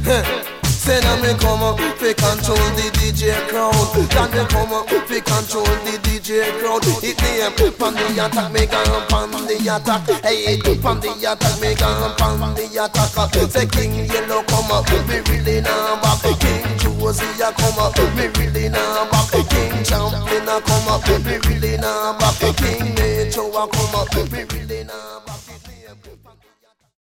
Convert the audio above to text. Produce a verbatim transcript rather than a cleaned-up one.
Say now me come up, fi control the D J crowd. Then me come up, fi control the D J crowd. It name pon the attack, me gone pon the attack. Hey, pon the attack, me gone pon the attack. Say King Yellow come up, me really nah back. King Josie a come up, me really nah back. King Champion a come up, me really nah back. King Nature a come up, me really nah back.